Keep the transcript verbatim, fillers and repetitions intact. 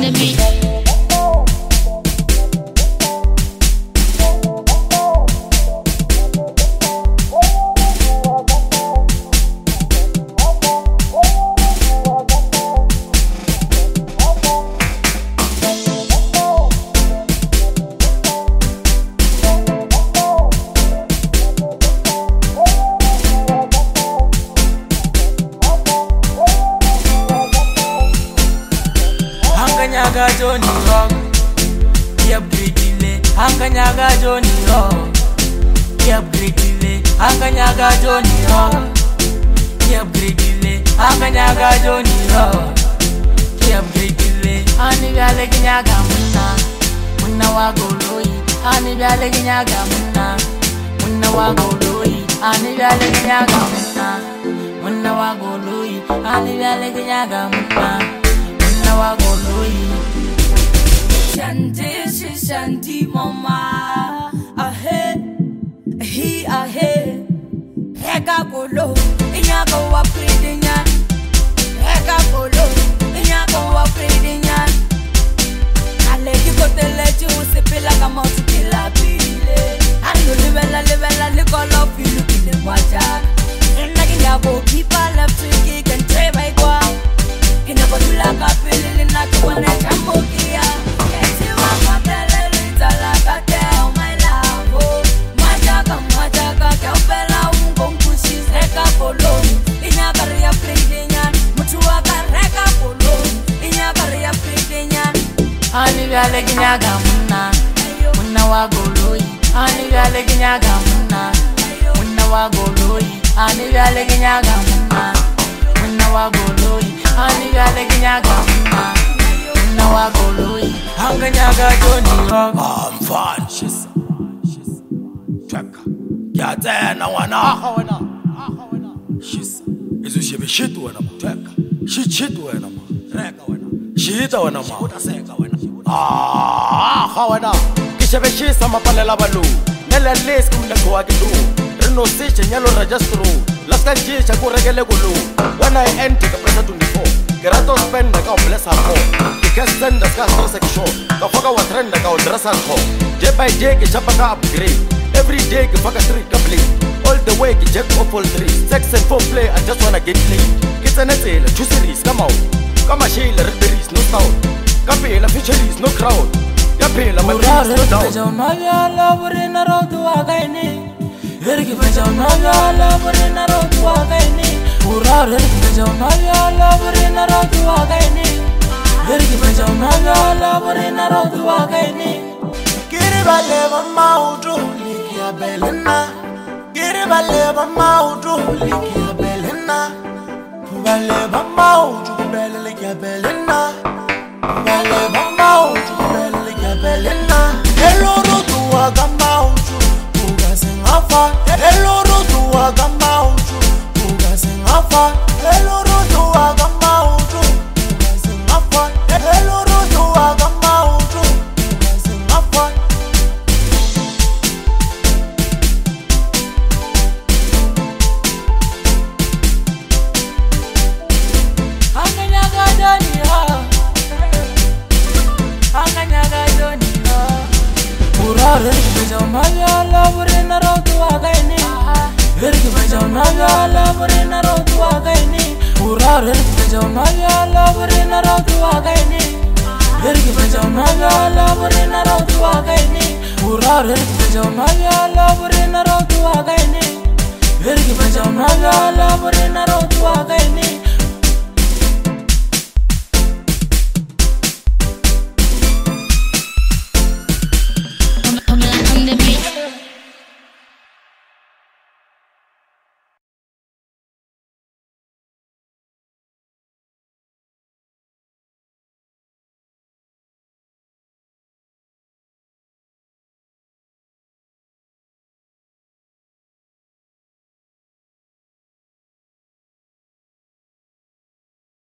baby. Hanganyaga Johnny Rock, yep greedily. Hanganyaga Johnny Rock, yep greedily. Hanganyaga Johnny Rock, yep greedily. Hanganyaga Johnny Rock, yep greedily. Ani biale kinyaga munna, munna wa goloi. Ani biale kinyaga munna, munna wa goloi. Ani biale kinyaga munna, munna wa goloi. Ani biale kinyaga munna. Shanti, she shanti, mama. Ahe, he ahe. Heka polo, inyako wa predinya. Heka polo, inyako wa predinya. Ale kiko tele chusi pila kama tukila pile. Anu livela livela likolo filu kile mwaja. Ina kinyako kipa left kick and tray by kwa. Kina kodula kapili na tuwane chamukia. Eti wako tele litala kate o my love. Majaka majaka ke upela ungo mkushi reka polo. Inya karia pridinyan, mutua kareka polo. Inya karia pridinyan. Ani biale kinyaga munna, munna wa goloi. Ani biale kinyaga munna, munna wa goloi. Ani biale kinyaga munna, munna wa goloi. Ani biale kinyaga munna, munna wa goloi. Hanganyaga Johnny Rock. I'm fine, she's she's Tweka. Yate na wana. Aha wana. Aha wana. She's izu shebe shitu wana ma. Tweka. Shi chitu wana ma. Reka wana. Shita wana ma. Utaseka wana. Ah, aha wana. Kishebe shisa mapalela balu. Nele les kumle kwa kitu. Reno sishe nyalo registro. Laska njisha kuregele gulu. When I enter the pressure twenty-four. Gerato spend ka blessa ko. Kikesen da ska stress kisho. Ka foka wa trend ka dressa ko. Day by day ki chapa ka upgrade. Every day ki foka three complete. All the way ki check off all three. Sex and foreplay I just wanna get laid. Kitsenetela two series come out. Kama shila rebellies no sound. Kapela features no crowd. Yapela my dreams no down. Jauna ya la burina rotu againi. Erki jauna ya la burina rotu againi. Urar erki jauna ya la burina rotu againi. Erki jauna ya la burina rotu againi. Kiri baleva maudu likia belena. Kiri baleva maudu likia belena. Baleva maudu bele likia belena. Baleva maudu bele likia belena. Hello rotu agamaudu uga sengafa. Hello rotu agamaudu uga sengafa. Hello rotu agamaudu uga sengafa. Hello rotu agamaudu uga sengafa. Hanganyaga Johnny Rock, Hanganyaga Johnny Rock. Urar erki jauna ya la burina rotu againi. Erki jauna ya la burina rotu againi. Urar erki jauna ya la burina rotu againi. Erki jauna ya la burina rotu againi. Urar erki jauna ya la burina rotu againi. Erki jauna ya